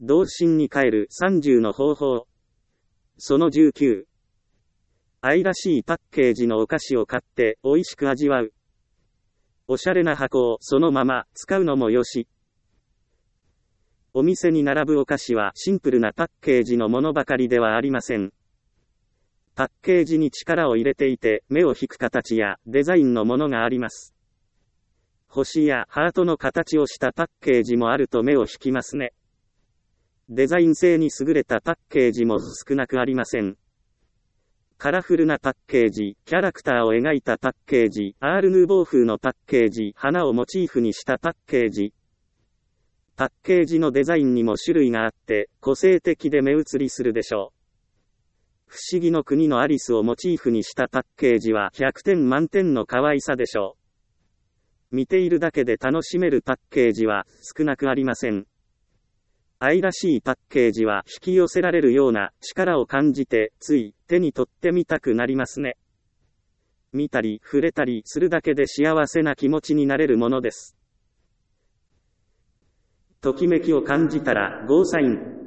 童心に帰る30の方法。その19。愛らしいパッケージのお菓子を買って美味しく味わう。おしゃれな箱をそのまま使うのもよし。お店に並ぶお菓子はシンプルなパッケージのものばかりではありません。パッケージに力を入れていて目を引く形やデザインのものがあります。星やハートの形をしたパッケージもあると目を引きますね。デザイン性に優れたパッケージも少なくありません。カラフルなパッケージ、キャラクターを描いたパッケージ、アール・ヌーボー風のパッケージ、花をモチーフにしたパッケージ。パッケージのデザインにも種類があって、個性的で目移りするでしょう。不思議の国のアリスをモチーフにしたパッケージは100点満点の可愛さでしょう。見ているだけで楽しめるパッケージは少なくありません。愛らしいパッケージは引き寄せられるような力を感じてつい手に取ってみたくなりますね。見たり触れたりするだけで幸せな気持ちになれるものです。ときめきを感じたらゴーサイン。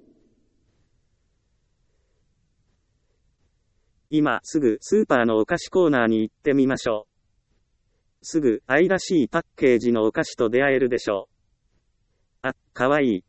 今すぐスーパーのお菓子コーナーに行ってみましょう。すぐ愛らしいパッケージのお菓子と出会えるでしょう。あ、かわいい。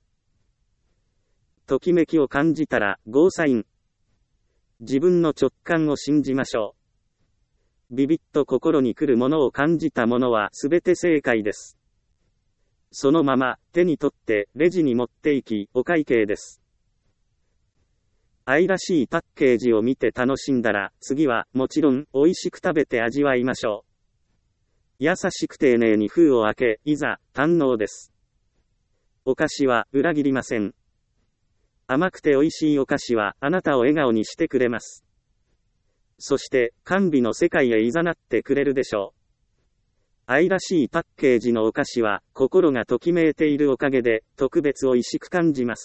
ときめきを感じたらゴーサイン。自分の直感を信じましょう。ビビッと心に来るものを感じたものはすべて正解です。そのまま手に取ってレジに持っていきお会計です。愛らしいパッケージを見て楽しんだら、次はもちろん美味しく食べて味わいましょう。優しく丁寧に封を開け、いざ堪能です。お菓子は裏切りません。甘くて美味しいお菓子はあなたを笑顔にしてくれます。そして甘美の世界へ誘ってくれるでしょう。愛らしいパッケージのお菓子は心がときめいているおかげで特別美味しく感じます。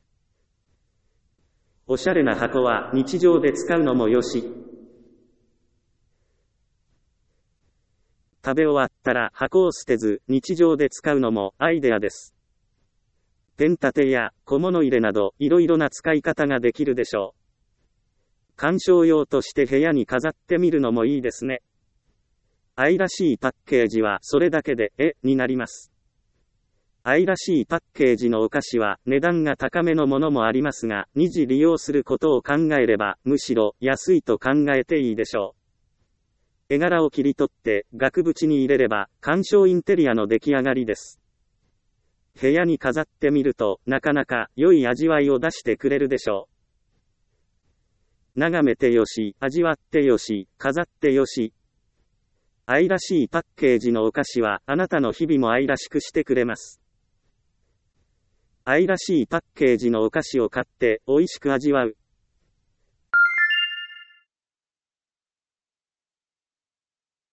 おしゃれな箱は日常で使うのもよし。食べ終わったら箱を捨てず日常で使うのもアイデアです。ペン立てや小物入れなどいろいろな使い方ができるでしょう。鑑賞用として部屋に飾ってみるのもいいですね。愛らしいパッケージはそれだけで絵になります。愛らしいパッケージのお菓子は値段が高めのものもありますが、二次利用することを考えればむしろ安いと考えていいでしょう。絵柄を切り取って額縁に入れれば鑑賞インテリアの出来上がりです。部屋に飾ってみるとなかなか良い味わいを出してくれるでしょう。眺めてよし、味わってよし、飾ってよし。愛らしいパッケージのお菓子はあなたの日々も愛らしくしてくれます。愛らしいパッケージのお菓子を買って美味しく味わう。